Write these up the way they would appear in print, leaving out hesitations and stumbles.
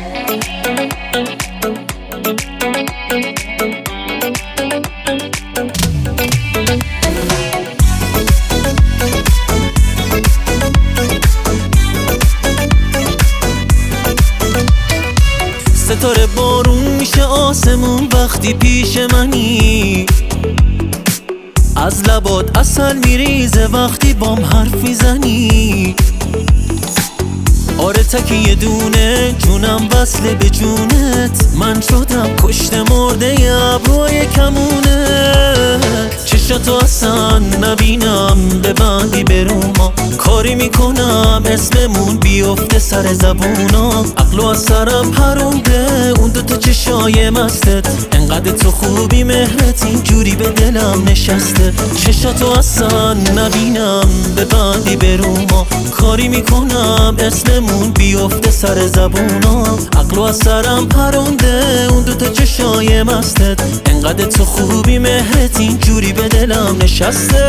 ستاره بارون میشه آسمون وقتی پیش منی، از لبات عسل میریزه وقتی بام حرف میزنی. آره تکی یه دونه جونم وصله به جونت، من شدم کشته مرده ابروی کمونت. چشاتو اصلا نبینم ببندی بروما، کاری میکنم اسممون بیفته سر زبونا. عقلو از سرم پرونده اون دوتا چشای مستت، انقدر تو خوبی مهرت اینجوری به دلم نشسته. چشاتو اصلا نبینم ببندی بروما، کاری میکنم اسممون بیفته سر زبونا. عقلو از سرم پرونده اون دوتا چشای مستت، انقدر تو خوبی مهرت اینجوری به دلم نشسته.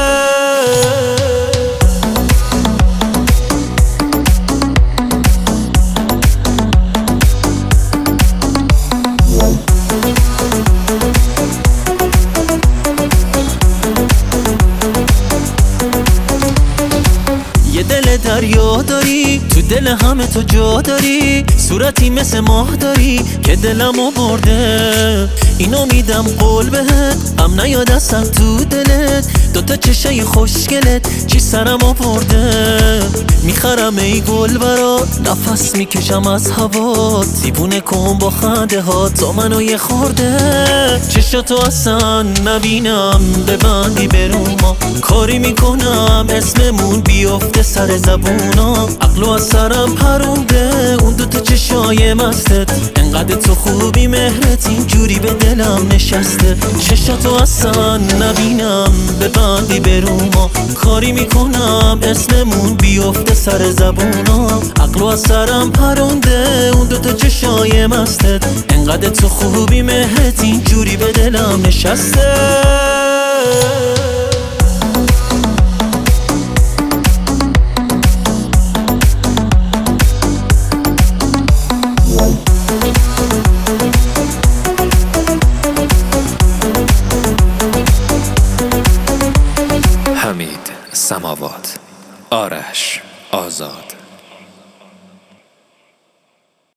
یه دل دریا داری، تو دل همه تو جا داری، صورتی مثل ماه داری که دلمو برده. اینو میدم قول بهت، غم نیاد اصلا تو دلت، دوتا چشای خوشگلت چی سرم آورده. میخرم ای گل برات، نفس میکشم از هوات، دیوونه کن با خنده ها تا منو یه خورده. چشاتو اصلا نبینم ببندی بروما، کاری میکنم اسممون بیفته سر زبونا. عقلو از سرم پرونده اون دوتا چشای مستت، انقدر تو خوبی مهرت اینجوری به دلم نشسته. چشاتو اصلا نبینم ببندی بروما، کاری میکنم اسممون بیفته سر زبونا. عقلو از سرم پرونده اون دوتا چشای مستت، انقدر تو خوبی مهرت اینجوری به دلم نشسته. حمید سماوات، آرش آزاد.